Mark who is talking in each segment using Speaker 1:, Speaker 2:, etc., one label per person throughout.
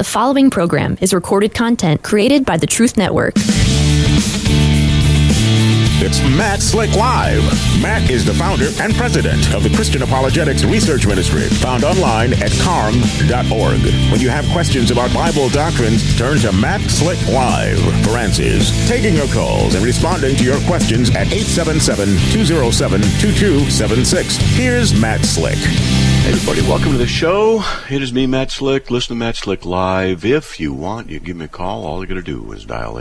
Speaker 1: The following program is recorded content created by the Truth Network.
Speaker 2: It's Matt Slick Live. Matt is the founder and president of the Christian Apologetics Research Ministry, found online at carm.org. When you have questions about Bible doctrines, turn to Matt Slick Live for answers. Taking your calls and responding to your questions at 877-207-2276. Here's Matt Slick.
Speaker 3: Hey everybody, welcome to the show. It is me, Matt Slick. Listen to Matt Slick Live. If you want, you give me a call. All you got to do is dial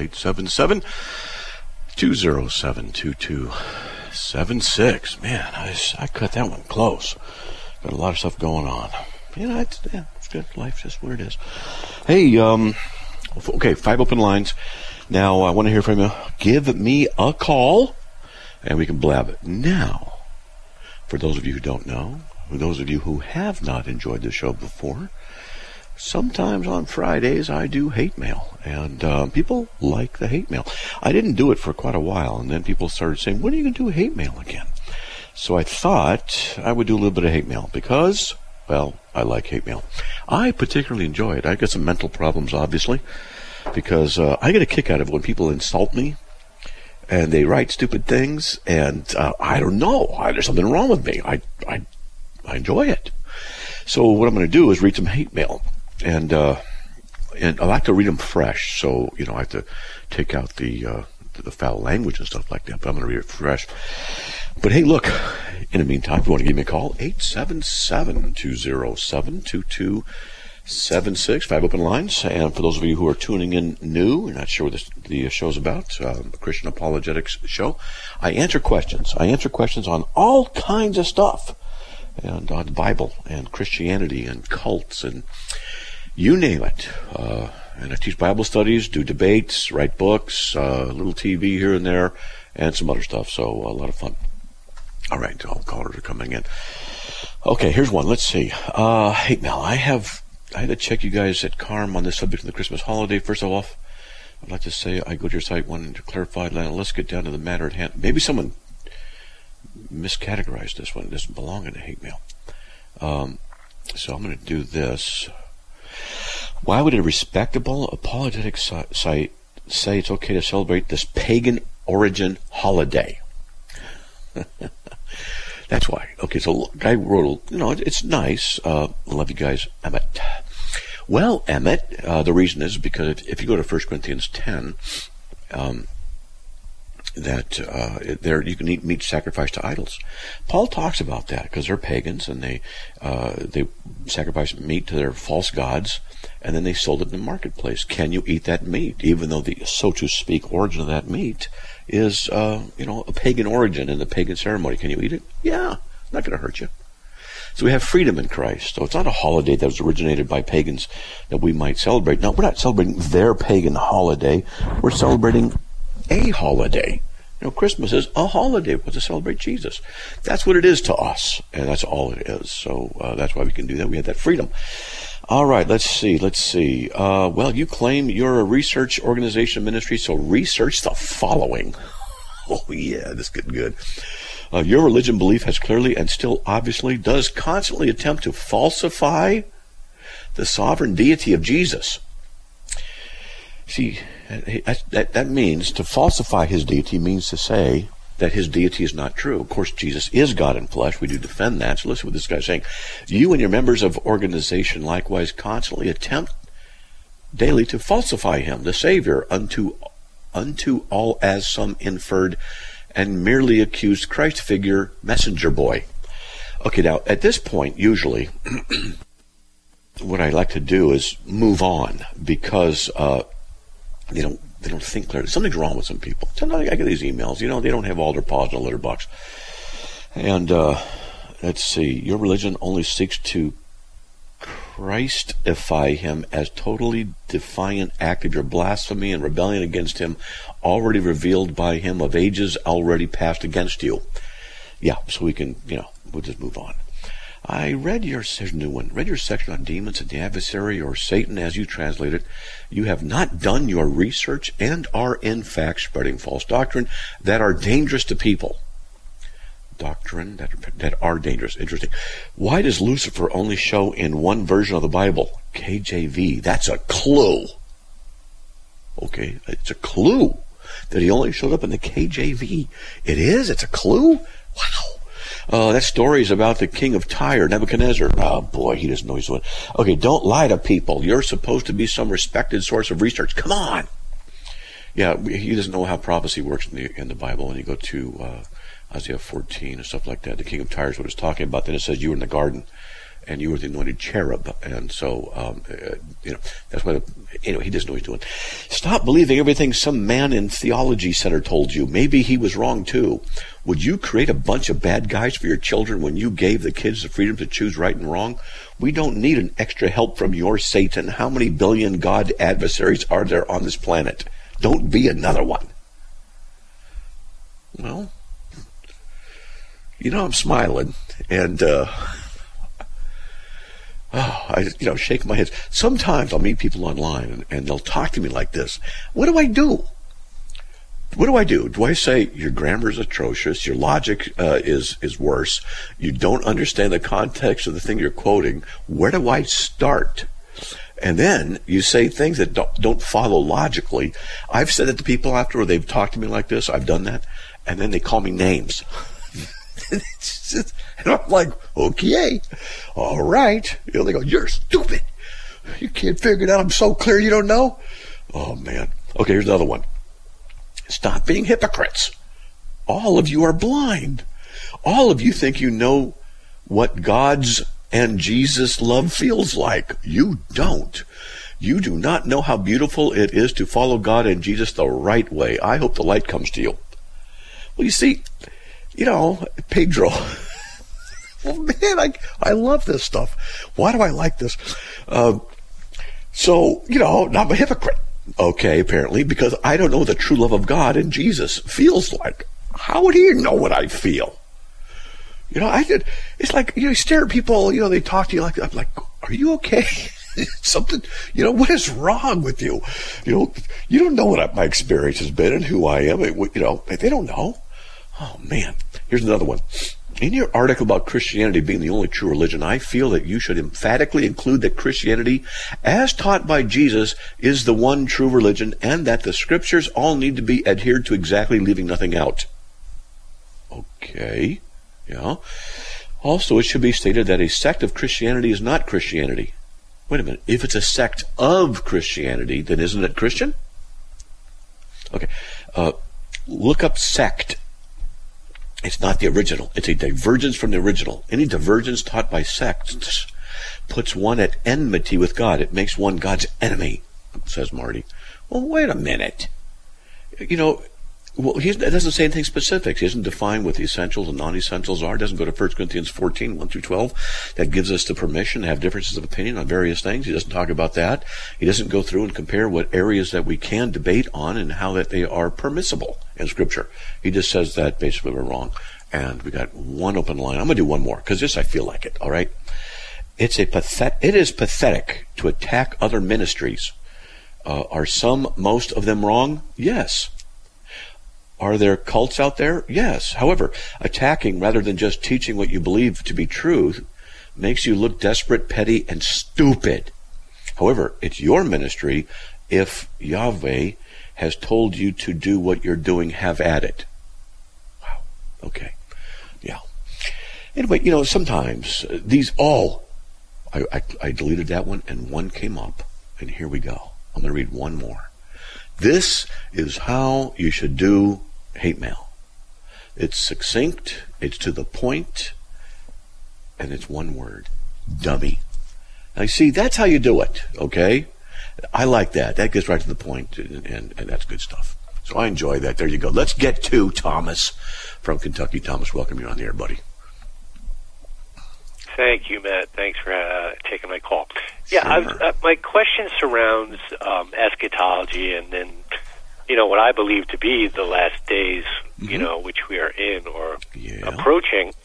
Speaker 3: 877-207-2276. Man, I cut that one close. Got a lot of stuff going on. It's good. Life's just what it is. Hey, okay, 5 open lines. Now, I want to hear from you. Give me a call, and we can blab it. Now, for those of you who don't know, for those of you who have not enjoyed the show before, sometimes on Fridays I do hate mail, and people like the hate mail. I didn't do it for quite a while, and then people started saying, when are you going to do hate mail again? So I thought I would do a little bit of hate mail because, well, I like hate mail. I particularly enjoy it. I got some mental problems, obviously, because I get a kick out of it when people insult me, and they write stupid things, and I don't know. There's something wrong with me. I enjoy it. So what I'm going to do is read some hate mail, and I like to read them fresh. So I have to take out the foul language and stuff like that. But I'm going to read it fresh. But hey, look. In the meantime, if you want to give me a call, 877-207-2276. 5 open lines. And for those of you who are tuning in new, you're not sure what the show's about, Christian Apologetics show, I answer questions. I answer questions on all kinds of stuff. And on the Bible and Christianity and cults and you name it. And I teach Bible studies, do debates, write books, a little TV here and there, and some other stuff. So a lot of fun. All right, all callers are coming in. Okay, here's one. Let's see. Hate mail. I had to check you guys at Carm on this subject of the Christmas holiday. First of all, I'd like to say I go to your site wanting to clarify. Let's get down to the matter at hand. Maybe someone miscategorized this one. It doesn't belong in the hate mail. So I'm going to do this. Why would a respectable apologetic site say it's okay to celebrate this pagan origin holiday? That's why. Okay, so a guy wrote, it's nice. Love you guys, Emmett. Well, Emmett, the reason is because if you go to 1 Corinthians 10, that there you can eat meat sacrificed to idols. Paul talks about that because they're pagans and they sacrifice meat to their false gods, and then they sold it in the marketplace. Can you eat that meat, even though the, so to speak, origin of that meat is a pagan origin in the pagan ceremony? Can you eat it? Yeah, not going to hurt you. So we have freedom in Christ. So it's not a holiday that was originated by pagans that we might celebrate. No, we're not celebrating their pagan holiday. We're celebrating a holiday. Christmas is a holiday. We're to celebrate Jesus. That's what it is to us, and that's all it is. So that's why we can do that. We have that freedom. All right, let's see. Well, you claim you're a research organization ministry, so research the following. Oh, yeah, this is getting good. Your religion belief has clearly and still obviously does constantly attempt to falsify the sovereign deity of Jesus. See, that means to falsify his deity means to say that his deity is not true. Of course, Jesus is God in flesh. We do defend that. So listen what this guy's saying. You and your members of organization likewise constantly attempt daily to falsify him, the Savior, unto all as some inferred and merely accused Christ figure messenger boy. Okay, now, at this point, usually, what I like to do is move on because they don't think clearly. Something's wrong with some people. Sometimes I get these emails. They don't have all their paws in a litter box. And let's see. Your religion only seeks to Christify him as totally defiant act of your blasphemy and rebellion against him, already revealed by him of ages already passed against you. Yeah, so we can, we'll just move on. I read your section on demons and the adversary, or Satan as you translate it. You have not done your research and are in fact spreading false doctrine that are dangerous to people. doctrine that are dangerous. Interesting. Why does Lucifer only show in one version of the Bible? KJV. That's a clue. Okay, it's a clue that he only showed up in the KJV. It is? It's a clue? Wow. That story is about the king of Tyre, Nebuchadnezzar. Oh, boy, he doesn't know he's doing. Okay, don't lie to people. You're supposed to be some respected source of research. Come on. Yeah, he doesn't know how prophecy works in the Bible. When you go to Isaiah 14 and stuff like that, the king of Tyre is what it's talking about. Then it says you were in the garden, and you were the anointed cherub. And so, that's why, he doesn't know what he's doing. Stop believing everything some man in theology center told you. Maybe he was wrong too. Would you create a bunch of bad guys for your children when you gave the kids the freedom to choose right and wrong? We don't need an extra help from your Satan. How many billion God adversaries are there on this planet? Don't be another one. Well, I'm smiling, and I shake my head. Sometimes I'll meet people online, and they'll talk to me like this. What do I do? What do I do? Do I say, your grammar is atrocious, your logic is worse, you don't understand the context of the thing you're quoting, where do I start? And then you say things that don't follow logically. I've said it to people after, or they've talked to me like this, I've done that, and then they call me names. And I'm like, okay, all right. They go, you're stupid. You can't figure it out. I'm so clear you don't know. Oh, man. Okay, here's another one. Stop being hypocrites. All of you are blind. All of you think you know what God's and Jesus' love feels like. You don't. You do not know how beautiful it is to follow God and Jesus the right way. I hope the light comes to you. Well, you see, Pedro. Well, man, I love this stuff. Why do I like this? So, I'm a hypocrite. Okay, apparently, because I don't know what the true love of God and Jesus feels like. How would he know what I feel? It's like, you stare at people, they talk to you like, I'm like, are you okay? Something, what is wrong with you? You don't know what my experience has been and who I am. They don't know. Oh, man. Here's another one. In your article about Christianity being the only true religion, I feel that you should emphatically include that Christianity, as taught by Jesus, is the one true religion, and that the scriptures all need to be adhered to exactly, leaving nothing out. Okay. Yeah. Also, it should be stated that a sect of Christianity is not Christianity. Wait a minute. If it's a sect of Christianity, then isn't it Christian? Okay. Look up sect. It's not the original. It's a divergence from the original. Any divergence taught by sects puts one at enmity with God. It makes one God's enemy, says Marty. Well, wait a minute. He doesn't say anything specific. He doesn't define what the essentials and non-essentials are. It doesn't go to 1 Corinthians 14, 1 through 12. That gives us the permission to have differences of opinion on various things. He doesn't talk about that. He doesn't go through and compare what areas that we can debate on and how that they are permissible in Scripture. He just says that basically we're wrong. And we got one open line. I'm going to do one more, because this, I feel like it, all right? It is pathetic to attack other ministries. Are most of them wrong? Yes. Are there cults out there? Yes. However, attacking rather than just teaching what you believe to be true makes you look desperate, petty, and stupid. However, it's your ministry. If Yahweh has told you to do what you're doing, have at it. Wow. Okay. Yeah. Anyway, sometimes these all, I deleted that one and one came up. And here we go. I'm going to read one more. This is how you should do hate mail. It's succinct, it's to the point, and it's one word. Dummy. Now, see, that's how you do it, okay? I like that. That gets right to the point, and that's good stuff. So I enjoy that. There you go. Let's get to Thomas from Kentucky. Thomas, welcome. You're on the air, buddy.
Speaker 4: Thank you, Matt. Thanks for taking my call. Yeah,
Speaker 3: Sure.
Speaker 4: My question surrounds eschatology and then, what I believe to be the last days, which we are in or approaching.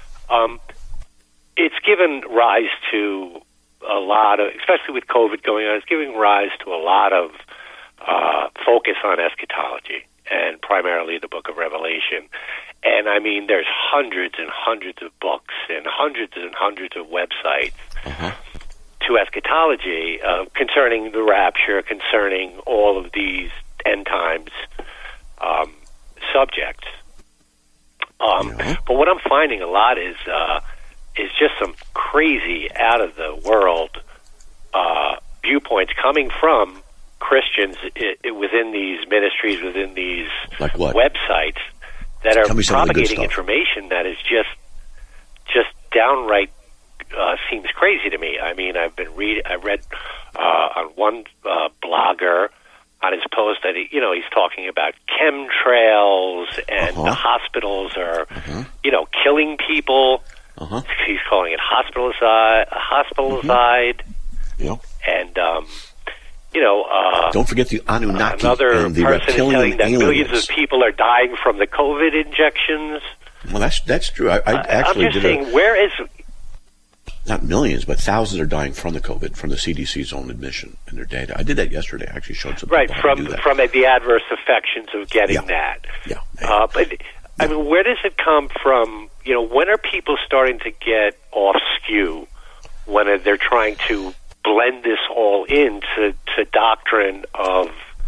Speaker 4: It's given rise to a lot of, especially with COVID going on, it's giving rise to a lot of focus on eschatology. and primarily the book of Revelation. And I mean, there's hundreds and hundreds of books and hundreds of websites to eschatology concerning the rapture, concerning all of these end times subjects. But what I'm finding a lot is just some crazy, out of the world viewpoints coming from Christians within these ministries, within these websites that are propagating information that is just downright seems crazy to me. I mean, I read on one blogger on his post that he's talking about chemtrails and the hospitals are killing people. He's calling it hospitalicide. And
Speaker 3: don't forget the Anunnaki.
Speaker 4: Another
Speaker 3: and the
Speaker 4: person is telling that
Speaker 3: aliens.
Speaker 4: Millions of people are dying from the COVID injections.
Speaker 3: Well, that's true. I actually
Speaker 4: I'm just saying, where is...
Speaker 3: Not millions, but thousands are dying from the COVID, from the CDC's own admission and their data. I did that yesterday. I actually showed some people how to do that.
Speaker 4: From the adverse affections of getting that. But, I mean, where does it come from? When are people starting to get off skew when they're trying to blend this all into doctrine of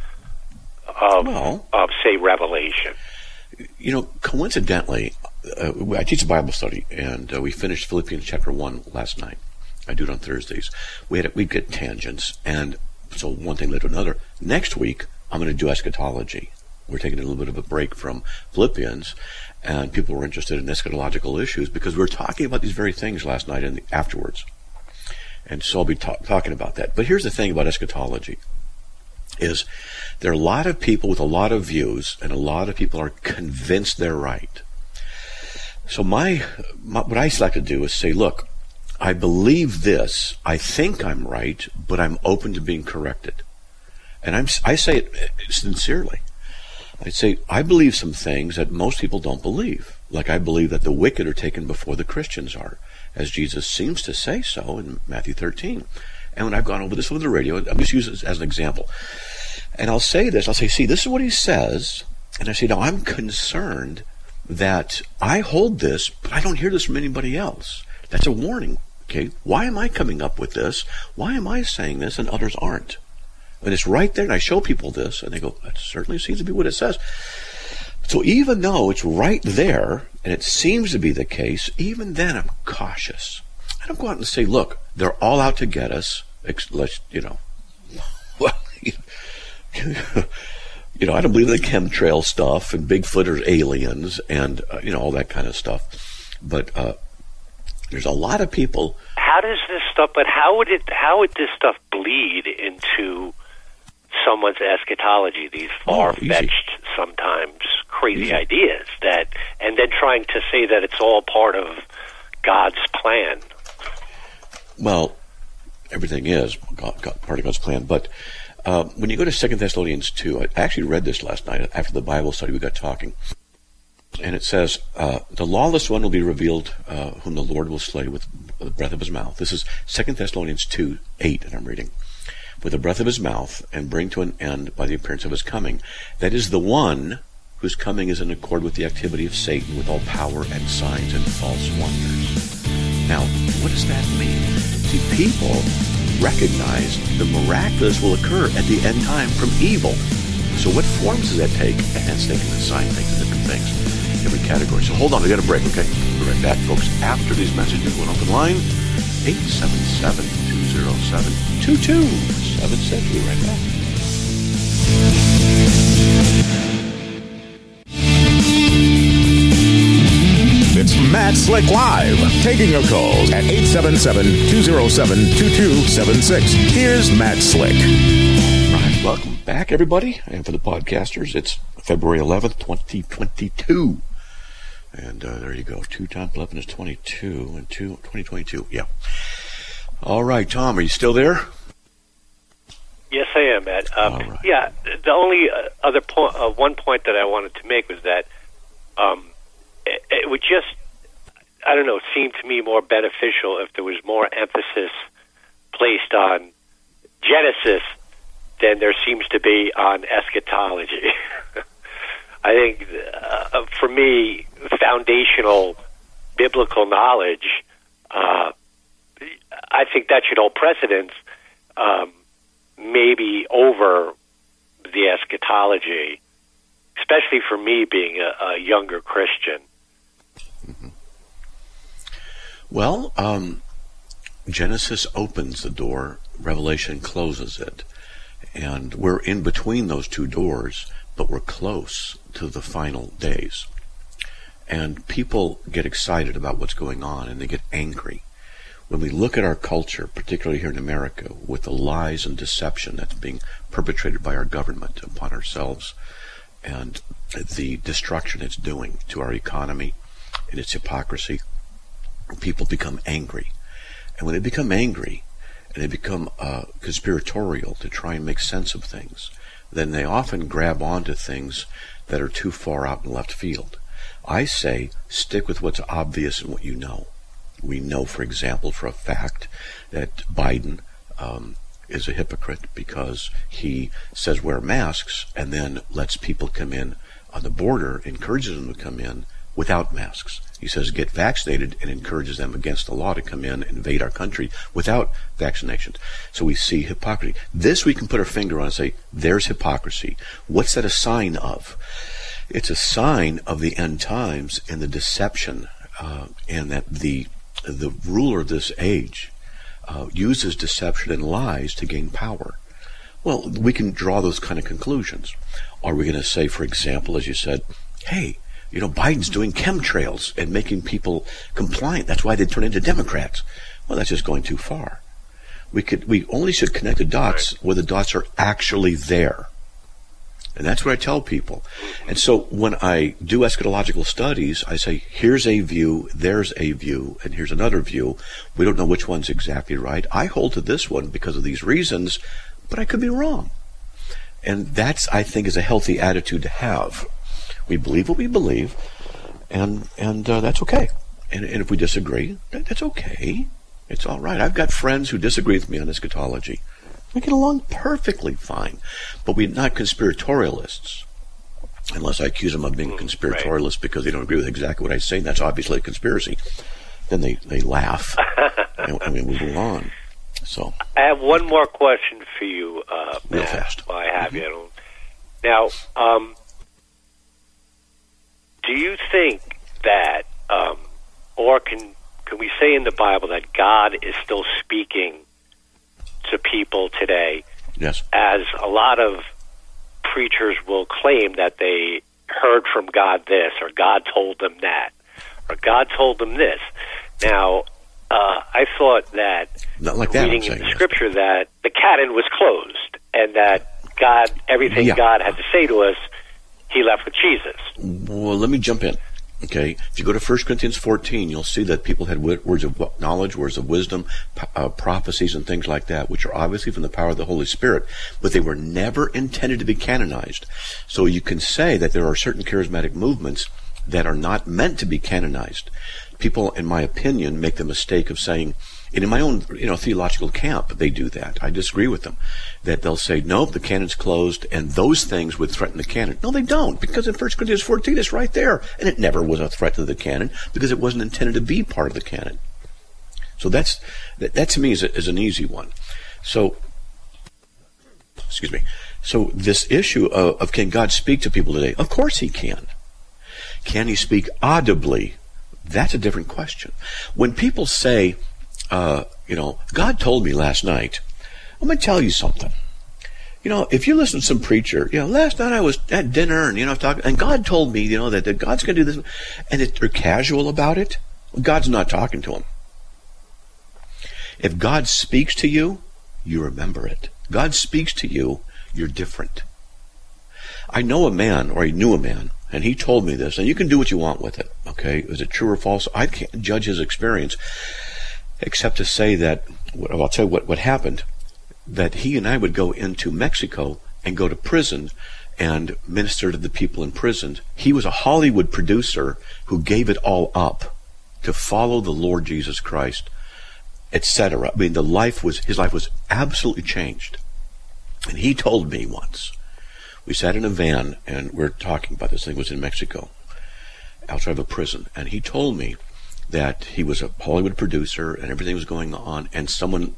Speaker 4: say, Revelation?
Speaker 3: Coincidentally, I teach a Bible study, and we finished Philippians chapter 1 last night. I do it on Thursdays. We get tangents, and so one thing led to another. Next week, I'm going to do eschatology. We're taking a little bit of a break from Philippians, and people were interested in eschatological issues because we were talking about these very things last night and afterwards. And so I'll be talking about that. But here's the thing about eschatology, is there are a lot of people with a lot of views, and a lot of people are convinced they're right. So what I like to do is say, look, I believe this, I think I'm right, but I'm open to being corrected. And I say it sincerely. I say, I believe some things that most people don't believe. Like I believe that the wicked are taken before the Christians are, as Jesus seems to say so in Matthew 13. And when I've gone over this with the radio, I'm just using this as an example. And I'll say, see, this is what he says. And I say, now I'm concerned that I hold this, but I don't hear this from anybody else. That's a warning. Okay, why am I coming up with this? Why am I saying this and others aren't? And it's right there, and I show people this, and they go, that certainly seems to be what it says. So even though it's right there, and it seems to be the case, even then I'm cautious. I don't go out and say, look, they're all out to get us. Let's, well, I don't believe in the chemtrail stuff and Bigfoot or aliens and, all that kind of stuff. But there's a lot of people.
Speaker 4: How does this stuff, but how would this stuff bleed into someone's eschatology, these far-fetched, sometimes crazy ideas and then trying to say that it's all part of God's plan?
Speaker 3: Well, everything is part of God's plan, but when you go to 2 Thessalonians 2, I actually read this last night after the Bible study. We got talking, and it says, the lawless one will be revealed, whom the Lord will slay with the breath of his mouth. This is 2 Thessalonians 2:8, and I'm reading. With the breath of his mouth, and bring to an end by the appearance of his coming. That is the one whose coming is in accord with the activity of Satan, with all power and signs and false wonders. Now, what does that mean? See, people recognize the miraculous will occur at the end time from evil. So what forms does that take? A handshake and a sign takes different things, different categories. So hold on, we got a break, okay? We'll be right back, folks, after these messages. One open line, 877-207-2276. We'll be right back.
Speaker 2: It's Matt Slick Live, taking your calls at 877-207-2276. Here's Matt Slick.
Speaker 3: Right, welcome back, everybody. And for the podcasters, it's February 11th, 2022. And there you go. 2 times 11 is 22, and 2022. Yeah. All right, Tom, are you still there?
Speaker 4: Yes, I am, Matt.
Speaker 3: Right.
Speaker 4: Yeah, the only other one point that I wanted to make was that it would just, I don't know, seem to me more beneficial if there was more emphasis placed on Genesis than there seems to be on eschatology. I think, for me, foundational biblical knowledge, I think that should hold precedence, maybe over the eschatology, especially for me being a younger Christian.
Speaker 3: Mm-hmm. Well, Genesis opens the door, Revelation closes it, and we're in between those two doors, but we're close to the final days. And people get excited about what's going on, and they get angry. When we look at our culture, particularly here in America, with the lies and deception that's being perpetrated by our government upon ourselves, and the destruction it's doing to our economy and its hypocrisy, people become angry. And when they become angry, and they become conspiratorial to try and make sense of things, then they often grab onto things that are too far out in left field. I say, stick with what's obvious and what you know. We know, for example, for a fact that Biden is a hypocrite because he says wear masks and then lets people come in on the border, encourages them to come in without masks. He says get vaccinated and encourages them against the law to come in and invade our country without vaccinations. So we see hypocrisy. This we can put our finger on and say, there's hypocrisy. What's that a sign of? It's a sign of the end times and the deception, and that the ruler of this age uses deception and lies to gain power. Well, we can draw those kind of conclusions. Are we going to say, for example, as you said, hey, Biden's doing chemtrails and making people compliant. That's why they turn into Democrats. Well, that's just going too far. We only should connect the dots where the dots are actually there. And that's what I tell people. And so when I do eschatological studies, I say, here's a view, there's a view, and here's another view. We don't know which one's exactly right. I hold to this one because of these reasons, but I could be wrong. And that's, I think, is a healthy attitude to have. We believe what we believe, and that's okay. And if we disagree, that's okay. It's all right. I've got friends who disagree with me on eschatology. We get along perfectly fine, but we're not conspiratorialists. Unless I accuse them of being conspiratorialists because they don't agree with exactly what I say, and that's obviously a conspiracy. Then they laugh, and we move on. So
Speaker 4: I have one more question for you, Matt,
Speaker 3: real fast.
Speaker 4: while I have you. Now, do you think that, or can we say in the Bible that God is still speaking to people today?
Speaker 3: Yes. As
Speaker 4: a lot of preachers will claim that they heard from God this, or God told them that, or God told them this. Now, I thought that,
Speaker 3: not like that,
Speaker 4: reading in the Scripture, that the canon was closed, and that God, everything God had to say to us, He left with Jesus.
Speaker 3: Well, let me jump in. Okay, if you go to 1 Corinthians 14, you'll see that people had words of knowledge, words of wisdom, prophecies, and things like that, which are obviously from the power of the Holy Spirit, but they were never intended to be canonized. So you can say that there are certain charismatic movements that are not meant to be canonized. People, in my opinion, make the mistake of saying, and in my own theological camp, they do that. I disagree with them. That they'll say, nope, the canon's closed, and those things would threaten the canon. No, they don't, because in 1 Corinthians 14, it's right there. And it never was a threat to the canon, because it wasn't intended to be part of the canon. So that to me is an easy one. So, excuse me. So this issue of can God speak to people today? Of course He can. Can He speak audibly? That's a different question. When people say, God told me last night, I'm going to tell you something. If you listen to some preacher, last night I was at dinner and, talking, and God told me, that God's going to do this, and they're casual about it, God's not talking to them. If God speaks to you, you remember it. God speaks to you, you're different. I know a man, or I knew a man, and he told me this, and you can do what you want with it, okay? Is it true or false? I can't judge his experience, except to say that, I'll tell you what happened, that he and I would go into Mexico and go to prison and minister to the people in prison. He was a Hollywood producer who gave it all up to follow the Lord Jesus Christ, etc. I mean, his life was absolutely changed. And he told me once, We sat in a van, and we're talking about this. I think it was in Mexico, outside of a prison. And he told me that he was a Hollywood producer, and everything was going on, and someone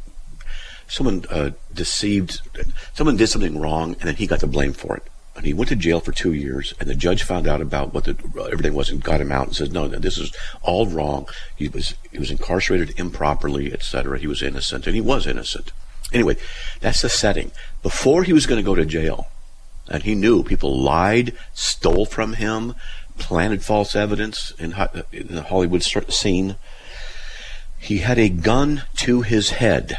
Speaker 3: deceived, someone did something wrong, and then he got the blame for it. And he went to jail for 2 years, and the judge found out about what everything was and got him out and says, no, this is all wrong. He was incarcerated improperly, etc. He was innocent, and he was innocent. Anyway, that's the setting. Before he was going to go to jail, and he knew people lied, stole from him, planted false evidence in the Hollywood scene, he had a gun to his head.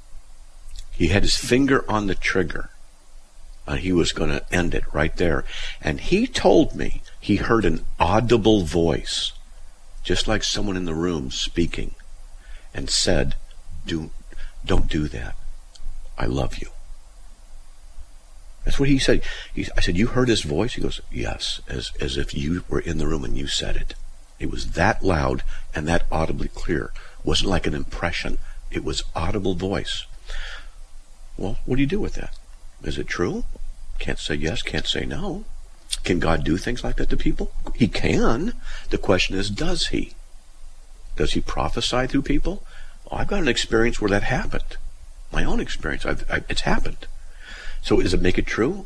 Speaker 3: He had his finger on the trigger. And he was going to end it right there. And he told me he heard an audible voice, just like someone in the room speaking, and said, don't do that. I love you. That's what he said. I said, you heard his voice? He goes, yes, as if you were in the room and you said it. It was that loud and that audibly clear. It wasn't like an impression. It was audible voice. Well, what do you do with that? Is it true? Can't say yes, can't say no. Can God do things like that to people? He can. The question is, does he? Does he prophesy through people? Oh, I've got an experience where that happened. My own experience. It's happened. So does it make it true?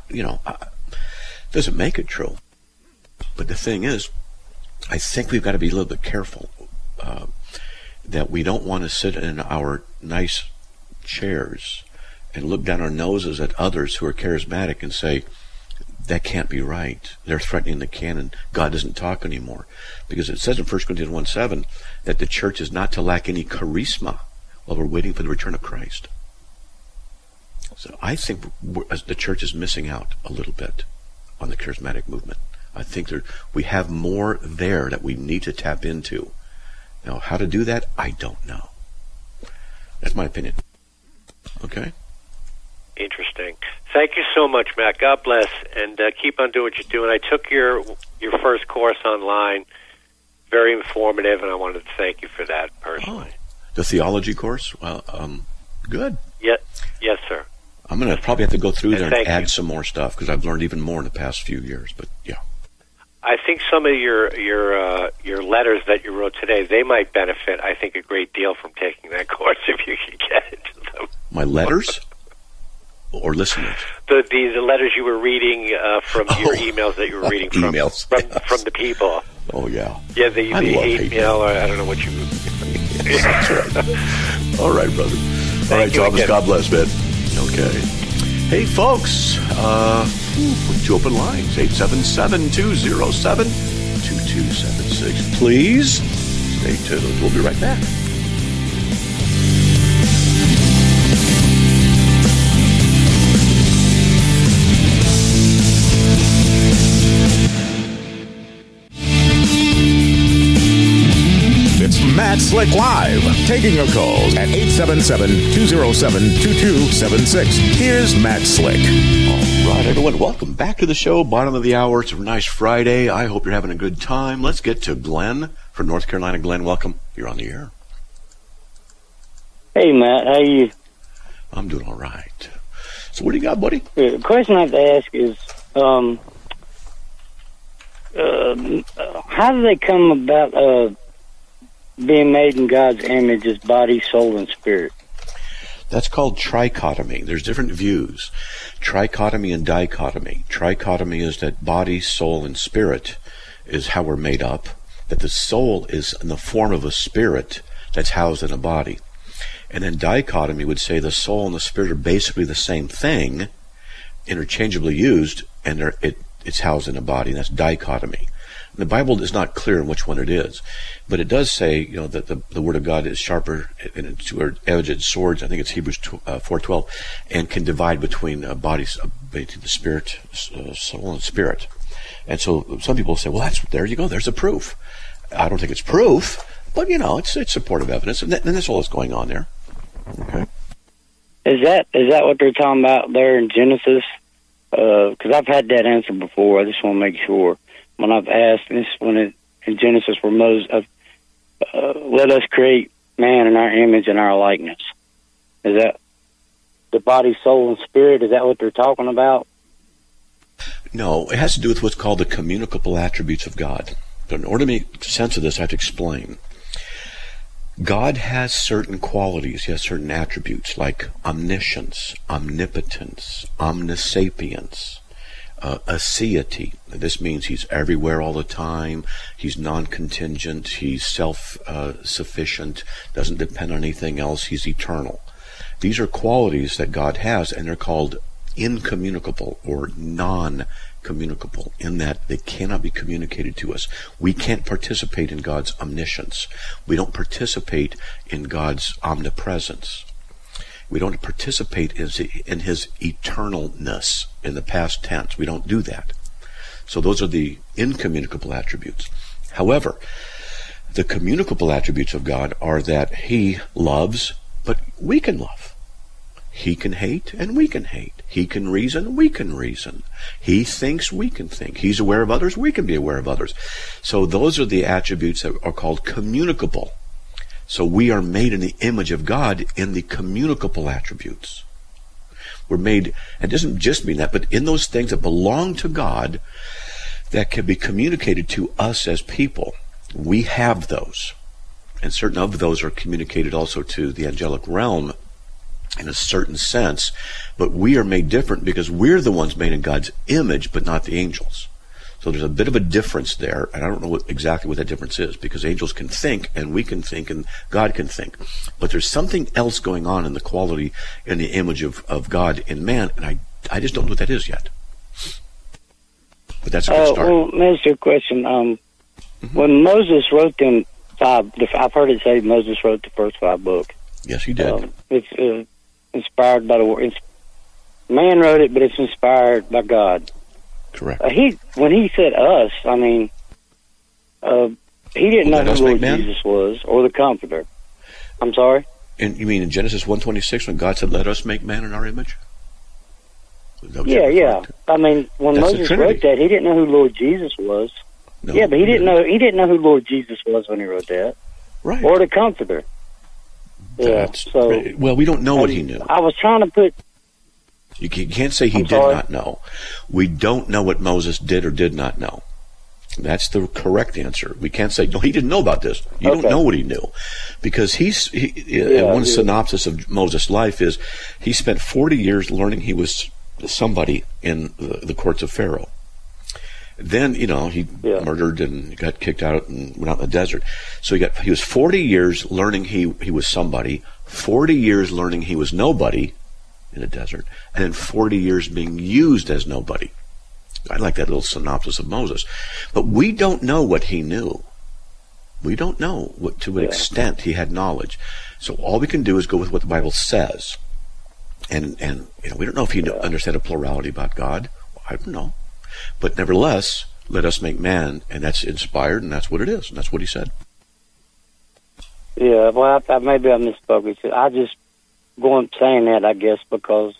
Speaker 3: Does it make it true? But the thing is, I think we've got to be a little bit careful that we don't want to sit in our nice chairs and look down our noses at others who are charismatic and say, that can't be right. They're threatening the canon. God doesn't talk anymore. Because it says in 1 Corinthians 1:7 that the church is not to lack any charisma while we're waiting for the return of Christ. So I think the church is missing out a little bit on the charismatic movement. I think we have more there that we need to tap into. Now, how to do that, I don't know. That's my opinion. Okay?
Speaker 4: Interesting. Thank you so much, Matt. God bless, and keep on doing what you're doing. I took your first course online. Very informative, and I wanted to thank you for that personally.
Speaker 3: Oh, the theology course? Well, good.
Speaker 4: Yes, sir.
Speaker 3: I'm going to probably have to go through there and add
Speaker 4: some
Speaker 3: more stuff because I've learned even more in the past few years. But yeah,
Speaker 4: I think some of your letters that you wrote today, they might benefit, I think, a great deal from taking that course if you can get into them.
Speaker 3: My letters or listeners?
Speaker 4: The letters you were reading from your emails that you were reading from the people.
Speaker 3: Oh yeah.
Speaker 4: Yeah, the hate mail, or I don't know what you.
Speaker 3: That's right. All right, brother. All right, Thomas. God bless, man. Okay. Hey, folks. Two open lines: 877-207-2276. Please stay tuned. We'll be right back.
Speaker 2: Matt Slick Live, taking your calls at 877-207-2276. Here's Matt Slick.
Speaker 3: All right, everyone, welcome back to the show. Bottom of the hour. It's a nice Friday. I hope you're having a good time. Let's get to Glenn from North Carolina. Glenn, welcome. You're on the air.
Speaker 5: Hey, Matt. How are you?
Speaker 3: I'm doing all right. So what do you got, buddy?
Speaker 5: The question I have to ask is, how do they come about being made in God's image as body, soul, and spirit?
Speaker 3: That's called trichotomy. There's different views. Trichotomy and dichotomy. Trichotomy is that body, soul, and spirit is how we're made up. That the soul is in the form of a spirit that's housed in a body. And then dichotomy would say the soul and the spirit are basically the same thing, interchangeably used, and it's housed in a body, and that's dichotomy. The Bible is not clear on which one it is, but it does say, that the Word of God is sharper and it's two-edged swords. I think it's Hebrews 4:12, and can divide between bodies, between the spirit, soul, and spirit. And so some people say, well, there you go. There's a proof. I don't think it's proof, but it's supportive evidence, and that's all that's going on there. Okay.
Speaker 5: Is that what they're talking about there in Genesis? Because I've had that answer before. I just want to make sure. When I've asked this, in Genesis, where Moses, let us create man in our image and our likeness. Is that the body, soul, and spirit? Is that what they're talking about?
Speaker 3: No, it has to do with what's called the communicable attributes of God. But in order to make sense of this, I have to explain. God has certain qualities, he has certain attributes like omniscience, omnipotence, omnisapience, aseity. This means he's everywhere all the time, he's non-contingent, he's self-sufficient, doesn't depend on anything else, he's eternal. These are qualities that God has, and they're called incommunicable or non-communicable, in that they cannot be communicated to us. We can't participate in God's omniscience. We don't participate in God's omnipresence. We don't participate in his eternalness in the past tense. We don't do that. So those are the incommunicable attributes. However, the communicable attributes of God are that he loves, but we can love. He can hate, and we can hate. He can reason, we can reason. He thinks, we can think. He's aware of others, we can be aware of others. So those are the attributes that are called communicable. So we are made in the image of God in the communicable attributes. We're made, and it doesn't just mean that, but in those things that belong to God that can be communicated to us as people. We have those. And certain of those are communicated also to the angelic realm in a certain sense, but we are made different because we're the ones made in God's image, but not the angels. So there's a bit of a difference there, and I don't know exactly what that difference is, because angels can think, and we can think, and God can think. But there's something else going on in the quality, in the image of God in man, and I just don't know what that is yet. But that's a good start.
Speaker 5: Well, let me ask you a question. When Moses wrote them I've heard it say Moses wrote the first 5 books.
Speaker 3: Yes, he did.
Speaker 5: It's inspired by the word. Man wrote it, but it's inspired by God.
Speaker 3: Correct.
Speaker 5: When he said us, I mean, he didn't know who Lord Jesus was or the Comforter. I'm sorry?
Speaker 3: And you mean in Genesis 1:26 when God said, "Let us make man in our image"?
Speaker 5: Yeah. I mean, when Moses wrote that, he didn't know who Lord Jesus was. No, yeah, but he didn't know who Lord Jesus was when he wrote that.
Speaker 3: Right.
Speaker 5: Or the Comforter. Yeah.
Speaker 3: Well, we don't know what he knew.
Speaker 5: I was trying to put.
Speaker 3: You can't say he did not know. We don't know what Moses did or did not know. That's the correct answer. We can't say, no, he didn't know about this. You don't know what he knew. Because one synopsis of Moses' life is he spent 40 years learning he was somebody in the courts of Pharaoh. Then, he murdered and got kicked out and went out in the desert. So he was 40 years learning he was somebody, 40 years learning he was nobody in the desert, and then 40 years being used as nobody. I like that little synopsis of Moses. But we don't know what he knew. We don't know to what extent he had knowledge. So all we can do is go with what the Bible says. And we don't know if he understood a plurality about God. I don't know. But nevertheless, let us make man, and that's inspired, and that's what it is, and that's what he said.
Speaker 5: Yeah, well, maybe I misspoke. I just go on saying that, I guess, because,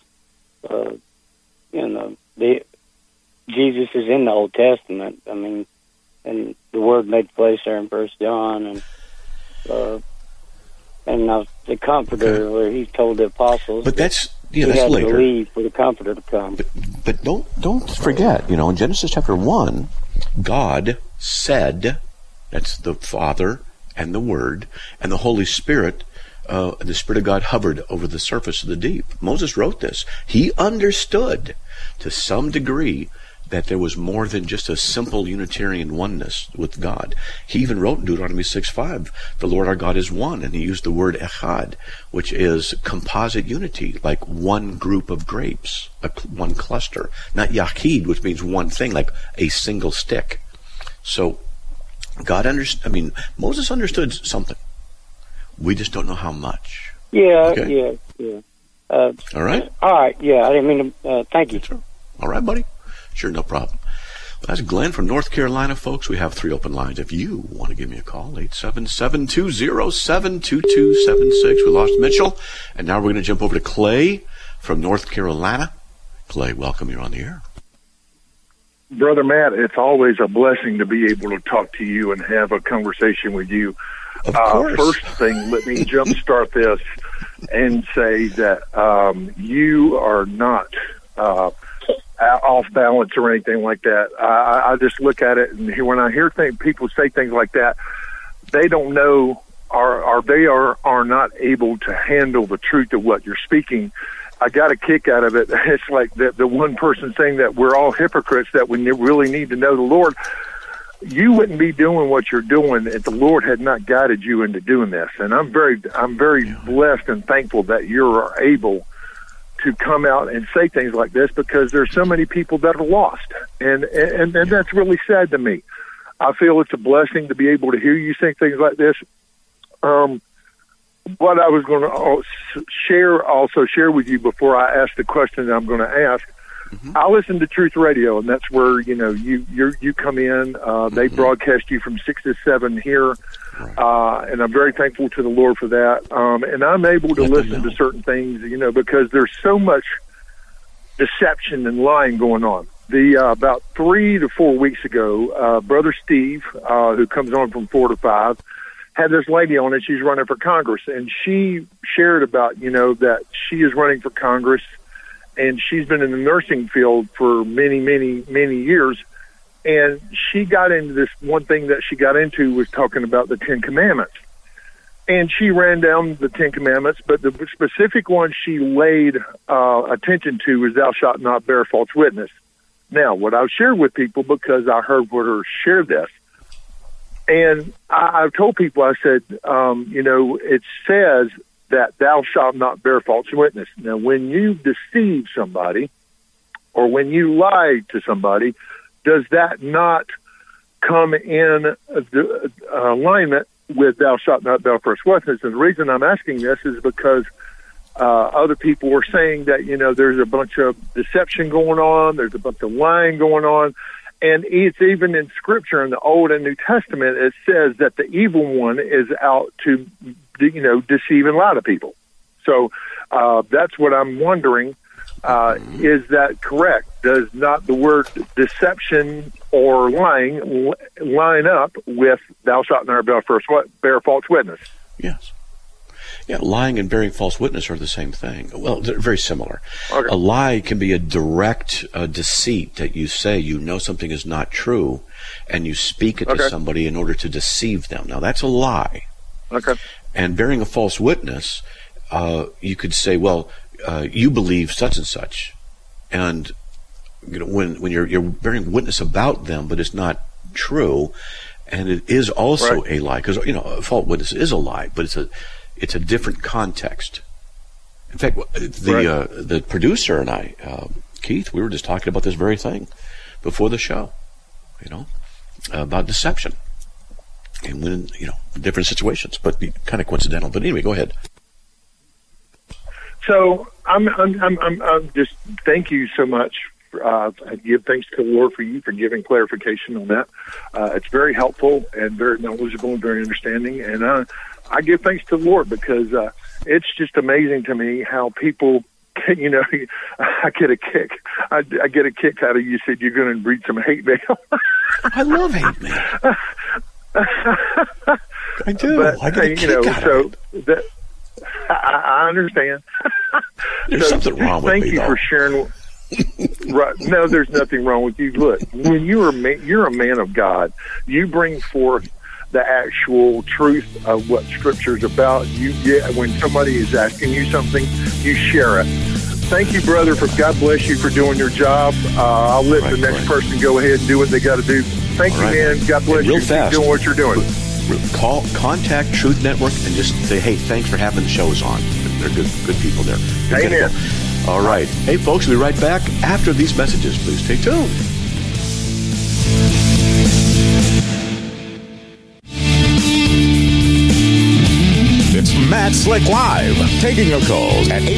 Speaker 5: Jesus is in the Old Testament. I mean, and the Word made place there in 1 John, and the Comforter, where he told the apostles.
Speaker 3: But that's
Speaker 5: later.
Speaker 3: To
Speaker 5: believe for the Comforter to come.
Speaker 3: But don't forget, in Genesis chapter 1, God said, that's the Father and the Word and the Holy Spirit. The Spirit of God hovered over the surface of the deep. Moses wrote this. He understood to some degree that there was more than just a simple Unitarian oneness with God. He even wrote in Deuteronomy 6:5, the Lord our God is one, and he used the word echad, which is composite unity, like one group of grapes, one cluster. Not yachid, which means one thing, like a single stick. So Moses understood something. We just don't know how much.
Speaker 5: Yeah.
Speaker 3: All right?
Speaker 5: All right, yeah. I didn't mean to... thank you.
Speaker 3: Sure. All right, buddy. Sure, no problem. Well, that's Glenn from North Carolina, folks. We have 3 open lines. If you want to give me a call, 877-207-2276. We lost Mitchell, and now we're going to jump over to Clay from North Carolina. Clay, welcome. You're on the air.
Speaker 6: Brother Matt, it's always a blessing to be able to talk to you and have a conversation with you.
Speaker 3: Of course.
Speaker 6: First thing, let me jumpstart this and say that you are not off balance or anything like that. I just look at it, and when I hear people say things like that, they don't know, or they are not able to handle the truth of what you're speaking. I got a kick out of it. It's like the one person saying that we're all hypocrites, that we really need to know the Lord. You wouldn't be doing what you're doing if the Lord had not guided you into doing this. And I'm very blessed and thankful that you're able to come out and say things like this, because there's so many people that are lost. And that's really sad to me. I feel it's a blessing to be able to hear you say things like this. What I was going to share with you before I ask the question that I'm going to ask, I listen to Truth Radio, and that's where you come in. They broadcast you from 6 to 7 here, and I'm very thankful to the Lord for that. And I'm able to listen to certain things, because there's so much deception and lying going on. About 3 to 4 weeks ago, Brother Steve, who comes on from 4 to 5, had this lady on, and she's running for Congress, and she shared about that she is running for Congress. And she's been in the nursing field for many, many, many years. And she got into this one thing that she got into was talking about the 10 Commandments. And she ran down the 10 Commandments, but the specific one she laid attention to is thou shalt not bear false witness. Now, what I've shared with people, because I heard her share this, and I've told people, I said, it says that thou shalt not bear false witness. Now, when you deceive somebody or when you lie to somebody, does that not come in alignment with thou shalt not bear false witness? And the reason I'm asking this is because other people are saying that, there's a bunch of deception going on, there's a bunch of lying going on, and it's even in Scripture in the Old and New Testament, it says that the evil one is out to deceive and lie to people. So that's what I'm wondering. Is that correct? Does not the word deception or lying line up with thou shalt not bear false witness?
Speaker 3: Yes. Yeah, lying and bearing false witness are the same thing. Well, they're very similar.
Speaker 6: Okay.
Speaker 3: A lie can be a direct deceit that you say something is not true, and you speak it to somebody in order to deceive them. Now, that's a lie.
Speaker 6: Okay.
Speaker 3: And bearing a false witness, you could say, well, you believe such and such, and when you're bearing witness about them, but it's not true, and it is also a lie, because a false witness is a lie, but it's a different context. In fact, the producer and I, Keith, we were just talking about this very thing before the show, about deception. And when different situations, but kind of coincidental. But anyway, go ahead.
Speaker 6: So I'm just thank you so much. I give thanks to the Lord for you for giving clarification on that. It's very helpful and very knowledgeable and very understanding. And I give thanks to the Lord because it's just amazing to me how people. I get a kick. I get a kick out of you said you're going to read some hate mail.
Speaker 3: I love hate mail. I do.
Speaker 6: But,
Speaker 3: I get a kick out of it.
Speaker 6: I understand.
Speaker 3: There's something wrong with me,
Speaker 6: Thank you for sharing. Right? No, there's nothing wrong with you. Look, when you're a man of God, you bring forth the actual truth of what Scripture is about. When somebody is asking you something, you share it. Thank you, brother. God bless you for doing your job. I'll let the next person go ahead and do what they got to do. Thank you, man. God bless you for doing what you're doing.
Speaker 3: Contact Truth Network and just say, hey, thanks for having the shows on. They're good people there.
Speaker 6: Amen.
Speaker 3: All right. Hey, folks, we'll be right back after these messages. Please stay tuned.
Speaker 2: It's Matt Slick Live, taking your calls at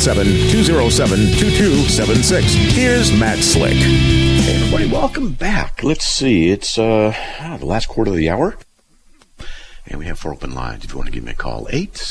Speaker 2: 877-207-2276. Here's Matt Slick.
Speaker 3: Hey, everybody, welcome back. Let's see. It's the last quarter of the hour. And we have 4 open lines. If you want to give me a call,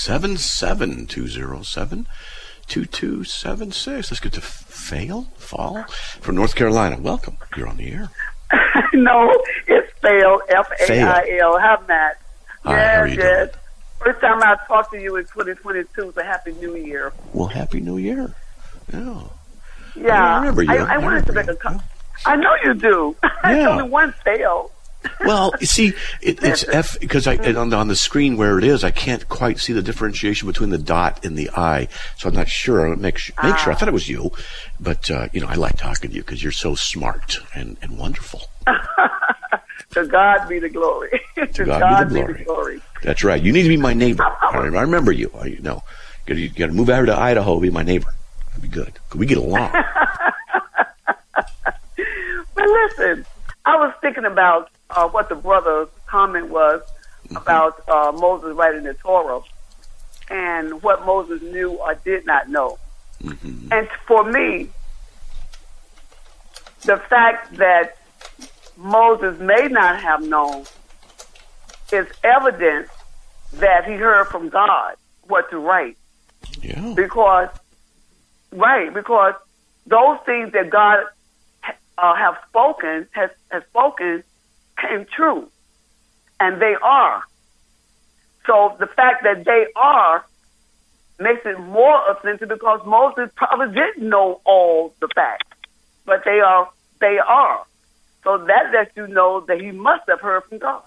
Speaker 3: 877-207-2276. Let's get to Fall from North Carolina. Welcome. You're on the air.
Speaker 7: No, it's Fail, F-A-I-L. Hi, Matt.
Speaker 3: Hi, how are you doing?
Speaker 7: First time I talked to you in 2022, so Happy New Year.
Speaker 3: Well, Happy New Year. Yeah.
Speaker 7: Yeah.
Speaker 3: I remember you.
Speaker 7: I wanted to make a comment. I know you do.
Speaker 3: Yeah.
Speaker 7: It's only one fail.
Speaker 3: Well, you see, it's F because on the screen where it is, I can't quite see the differentiation between the dot and the I, so I'm not sure. I'll make sure. I thought it was you, but I like talking to you because you're so smart and wonderful.
Speaker 7: To God be the glory. To God be the glory.
Speaker 3: That's right. You need to be my neighbor. I remember you. You got to move out to Idaho, be my neighbor. That'd be good. Could we get along?
Speaker 7: But listen, I was thinking about what the brother's comment was about Moses writing the Torah and what Moses knew or did not know. Mm-hmm. And for me, the fact that Moses may not have known is evidence that he heard from God what to write.
Speaker 3: Yeah.
Speaker 7: Because those things that God has spoken came true, and they are. So the fact that they are makes it more authentic because Moses probably didn't know all the facts, but they are. So that lets you know that he must have heard from God.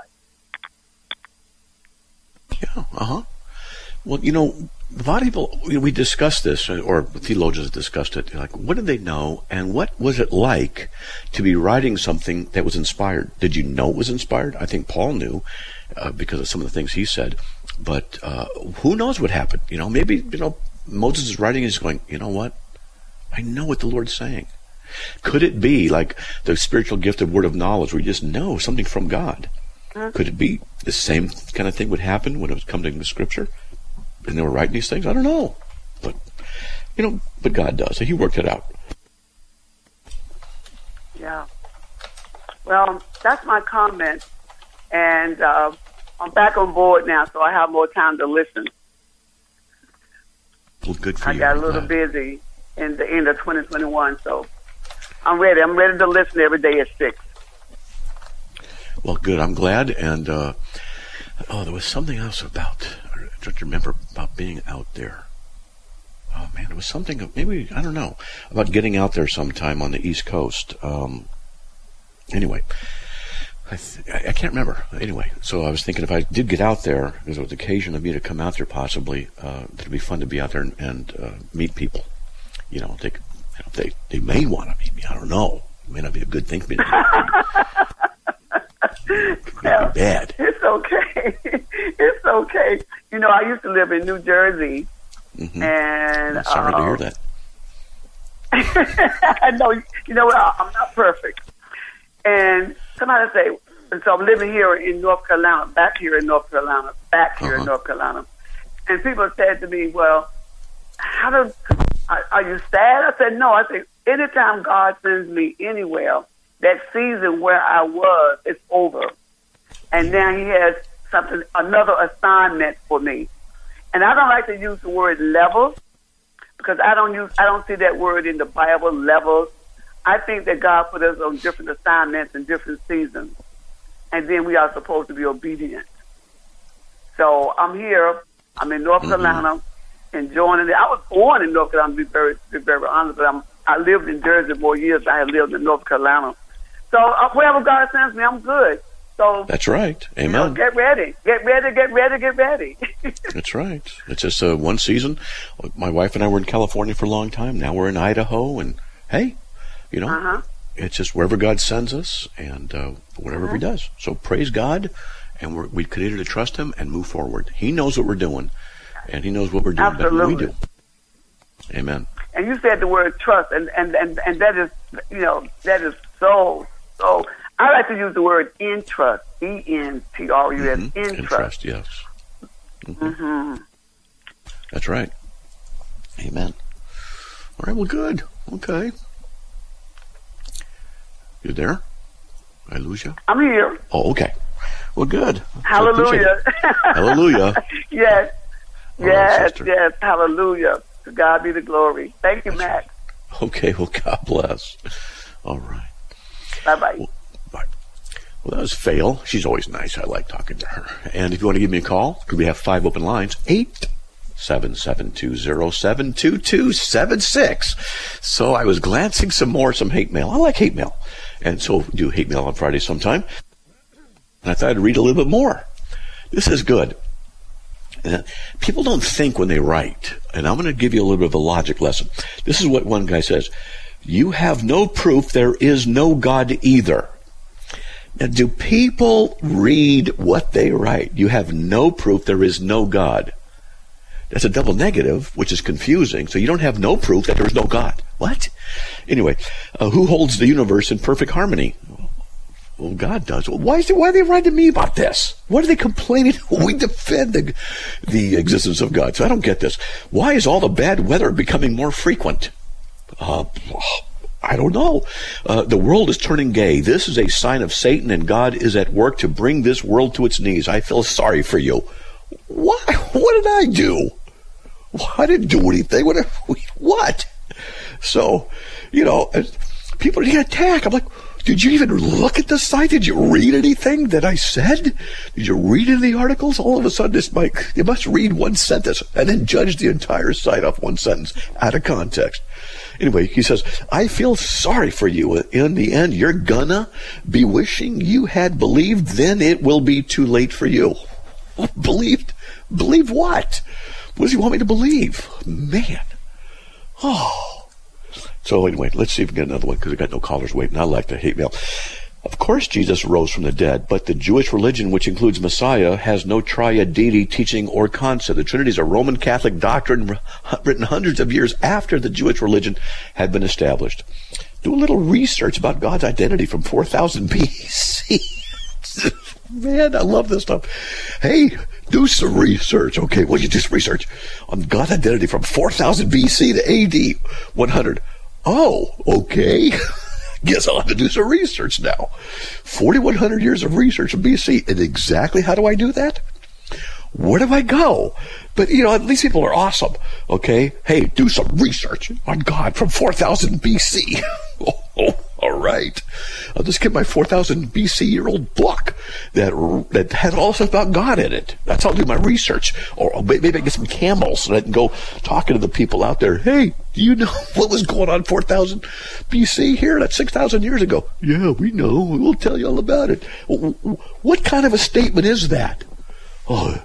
Speaker 3: Yeah. Well, a lot of people, we discussed this, or theologians discussed it, like, what did they know, and what was it like to be writing something that was inspired? Did you know it was inspired? I think Paul knew, because of some of the things he said, but who knows what happened? Maybe, Moses is writing and he's going, you know what? I know what the Lord's saying. Could it be like the spiritual gift of word of knowledge where you just know something from God? Could it be the same kind of thing would happen when it was coming to the Scripture? And they were writing these things? I don't know. But, but God does. He worked it out.
Speaker 7: Yeah. Well, that's my comment. And I'm back on board now, so I have more time to listen.
Speaker 3: Well, good for you.
Speaker 7: I got a little busy in the end of 2021, so I'm ready. I'm ready to listen every day at 6.
Speaker 3: Well, good. I'm glad. And, there was something else about... I don't remember about being out there. Oh man, it was something maybe, I don't know, about getting out there sometime on the East Coast. Anyway, I can't remember. Anyway, so I was thinking if I did get out there, because there was occasion of me to come out there possibly, it'd be fun to be out there and meet people. They may want to meet me. I don't know. It may not be a good thing for me to do. Well, bad.
Speaker 7: It's okay. It's okay. I used to live in New Jersey, and
Speaker 3: I'm sorry to hear that.
Speaker 7: I know. I'm not perfect, and somebody say, and so I'm living here in North Carolina, back here in North Carolina, and people said to me, "Well, are you sad?" I said, "No." I said, "Anytime God sends me anywhere, that season where I was, it's over. And now he has another assignment for me." And I don't like to use the word levels because I don't see that word in the Bible, levels. I think that God put us on different assignments in different seasons. And then we are supposed to be obedient. So I'm here. I'm in North Carolina, enjoying it. I was born in North Carolina, to be very honest, but I lived in Jersey more years than I had lived in North Carolina. So wherever God sends me, I'm good. So
Speaker 3: that's right. Amen.
Speaker 7: Get ready.
Speaker 3: That's right. It's just one season. My wife and I were in California for a long time. Now we're in Idaho, and hey, it's just wherever God sends us, and whatever He does. So praise God, and we continue to trust Him and move forward. He knows what we're doing, and He knows what we're doing better than we do. Amen.
Speaker 7: And you said the word trust, and that is so. I like to use the word interest, E-N-T-R-U-S,
Speaker 3: interest, yes. That's right. Amen. All right, well, good. Okay. You there? Did I lose you?
Speaker 7: I'm here.
Speaker 3: Oh, okay. Well, good.
Speaker 7: Hallelujah.
Speaker 3: Hallelujah.
Speaker 7: Yes.
Speaker 3: All right,
Speaker 7: yes. Hallelujah. To God be the glory. Thank you, Max.
Speaker 3: Okay, well, God bless. All right.
Speaker 7: Bye-bye.
Speaker 3: Well, that was Fail. She's always nice. I like talking to her. And if you want to give me a call, we have 5 open lines, 772072276. So I was glancing some hate mail. I like hate mail. And so do hate mail on Friday sometime. And I thought I'd read a little bit more. This is good. People don't think when they write. And I'm going to give you a little bit of a logic lesson. This is what one guy says. You have no proof there is no God either. Now, do people read what they write? You have no proof there is no God. That's a double negative, which is confusing. So you don't have no proof that there is no God. What? Anyway, who holds the universe in perfect harmony? Well, God does. Well, why are they writing to me about this? What are they complaining? We defend the existence of God. So I don't get this. Why is all the bad weather becoming more frequent? I don't know. The world is turning gay. This is a sign of Satan, and God is at work to bring this world to its knees. I feel sorry for you. What did I do? I didn't do anything. What? So, people are getting attacked. I'm like, did you even look at the site? Did you read anything that I said? Did you read any of the articles? All of a sudden, you must read one sentence and then judge the entire site off one sentence out of context. Anyway, he says, I feel sorry for you. In the end, you're gonna be wishing you had believed. Then it will be too late for you. Believed? Believe what? What does he want me to believe? Man. Oh. So anyway, let's see if we can get another one, because we got no callers waiting. I like the hate mail. Of course Jesus rose from the dead, but the Jewish religion, which includes Messiah, has no triad deity teaching or concept. The Trinity is a Roman Catholic doctrine written hundreds of years after the Jewish religion had been established. Do a little research about God's identity from 4000 BC. Man, I love this stuff. Hey, do some research. Okay, well, you do some research on God's identity from 4000 BC to AD 100. Oh, okay. Guess I'll have to do some research now. 4,100 years of research in BC. And exactly how do I do that? Where do I go? But, these people are awesome. Okay? Hey, do some research on God from 4,000 BC. All right. I'll just get my 4,000 BC-year-old book that had all stuff about God in it. That's how I'll do my research. Or maybe I get some camels so I can go talking to the people out there. Hey, do you know what was going on 4,000 BC here? That's 6,000 years ago. Yeah, we know. We'll tell you all about it. What kind of a statement is that? Oh.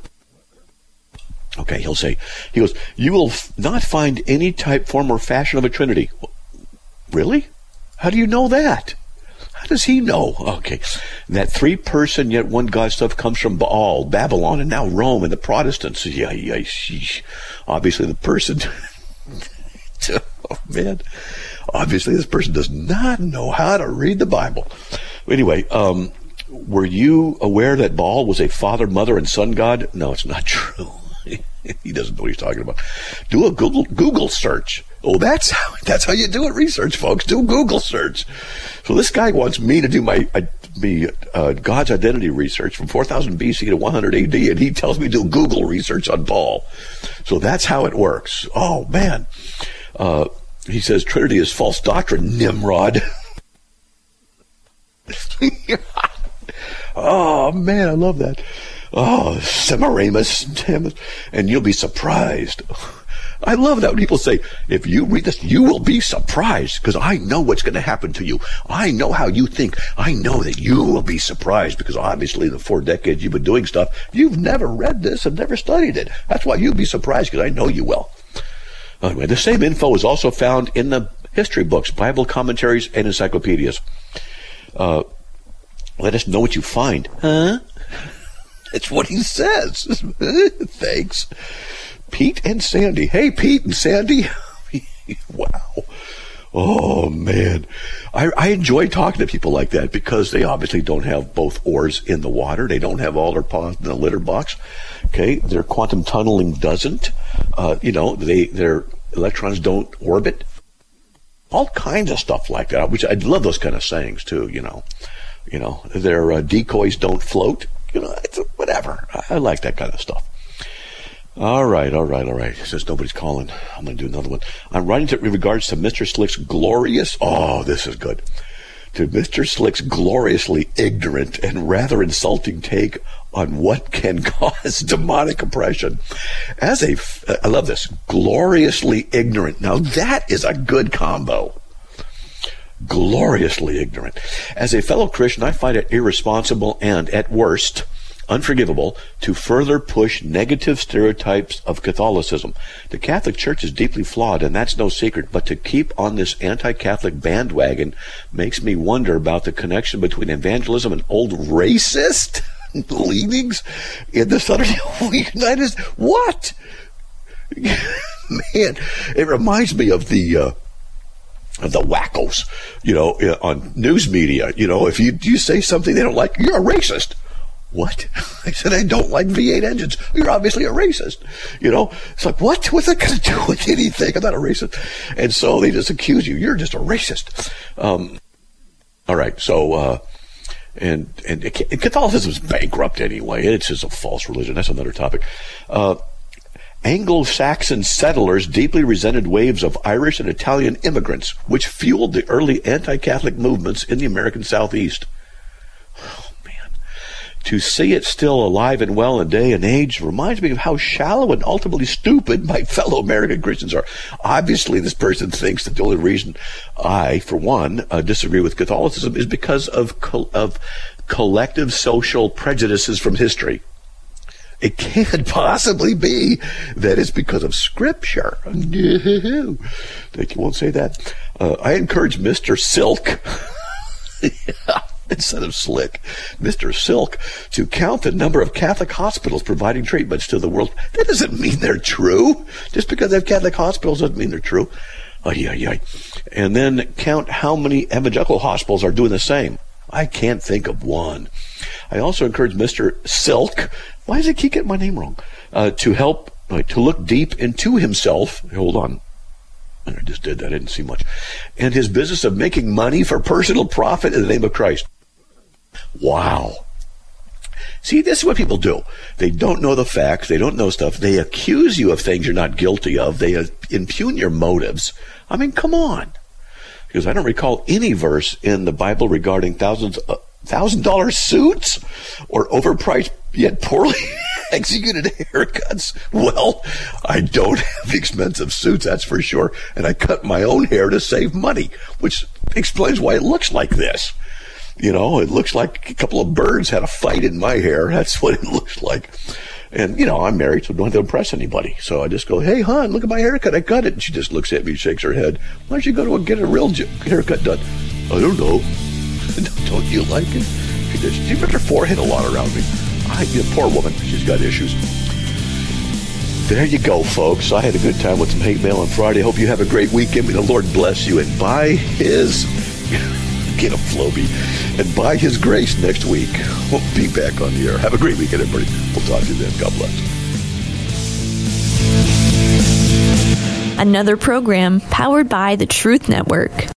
Speaker 3: Okay, he goes, you will not find any type, form, or fashion of a Trinity. Really? How do you know that? How does he know? Okay. That three-person yet one God stuff comes from Baal, Babylon, and now Rome and the Protestants. Yeah. Obviously the person... oh, man. Obviously this person does not know how to read the Bible. Anyway, were you aware that Baal was a father, mother, and son god? No, it's not true. He doesn't know what he's talking about. Do a Google search. Oh, that's how you do it. Research, folks. Do Google search. So this guy wants me to do my God's identity research from 4000 BC to 100 AD, and he tells me to do Google research on Baal. So that's how it works. Oh man. He says Trinity is false doctrine, Nimrod. Oh man, I love that. Oh, Semiramis, and you'll be surprised. I love that when people say, if you read this, you will be surprised, because I know what's going to happen to you. I know how you think. I know that you will be surprised, because obviously in the 4 decades you've been doing stuff, you've never read this and never studied it. That's why you'll be surprised, because I know you will. Anyway, the same info is also found in the history books, Bible commentaries, and encyclopedias. Let us know what you find. Huh? That's what he says. Thanks. Pete and Sandy. Hey, Pete and Sandy. Wow. Oh, man. I enjoy talking to people like that, because they obviously don't have both oars in the water. They don't have all their paws in the litter box. Okay? Their quantum tunneling doesn't. Their electrons don't orbit. All kinds of stuff like that, which I love those kind of sayings, too, Their decoys don't float. It's whatever. I like that kind of stuff. All right. Since nobody's calling, I'm going to do another one. I'm writing in regards to Mr. Slick's glorious... Oh, this is good. to Mr. Slick's gloriously ignorant and rather insulting take on what can cause demonic oppression. I love this, gloriously ignorant. Now that is a good combo. Gloriously ignorant. As a fellow Christian, I find it irresponsible and, at worst, unforgivable to further push negative stereotypes of Catholicism. The Catholic Church is deeply flawed, and that's no secret, but to keep on this anti-Catholic bandwagon makes me wonder about the connection between evangelism and old racist leanings in the Southern United States. What? Man, it reminds me of the wackos, on news media. If you say something they don't like, you're a racist. What? I said, I don't like V8 engines. You're obviously a racist. It's like, what? What's that got to do with anything? I'm not a racist. And so they just accuse you. You're just a racist. All right. So, and Catholicism is bankrupt anyway. It's just a false religion. That's another topic. Anglo-Saxon settlers deeply resented waves of Irish and Italian immigrants, which fueled the early anti-Catholic movements in the American Southeast. Oh, man. To see it still alive and well in day and age reminds me of how shallow and ultimately stupid my fellow American Christians are. Obviously, this person thinks that the only reason I, for one, disagree with Catholicism is because of collective social prejudices from history. It can't possibly be that it's because of Scripture. No. They won't say that. I encourage Mr. Silk, instead of Slick, Mr. Silk, to count the number of Catholic hospitals providing treatments to the world. That doesn't mean they're true. Just because they have Catholic hospitals doesn't mean they're true. And then count how many evangelical hospitals are doing the same. I can't think of one. I also encourage Mr. Silk, why does he keep getting my name wrong, to help, to look deep into himself. Hold on. I just did that. I didn't see much. And his business of making money for personal profit in the name of Christ. Wow. See, this is what people do. They don't know the facts. They don't know stuff. They accuse you of things you're not guilty of. They impugn your motives. I mean, come on. Because I don't recall any verse in the Bible regarding $1,000 suits or overpriced yet poorly executed haircuts. Well, I don't have expensive suits, that's for sure, and I cut my own hair to save money, which explains why it looks like this. It looks like a couple of birds had a fight in my hair. That's what it looks like. And, I'm married, so I don't have to impress anybody. So I just go, hey, hon, look at my haircut. I cut it. And she just looks at me, shakes her head. Why don't you go to get a real haircut done? I don't know. Don't you like it? She ripped her forehead a lot around me. Poor woman. She's got issues. There you go, folks. I had a good time with some hate mail on Friday. Hope you have a great weekend. May the Lord bless you. And by His... get a Floby. And by His grace next week, we'll be back on the air. Have a great weekend, everybody. We'll talk to you then. God bless.
Speaker 1: Another program powered by the Truth Network.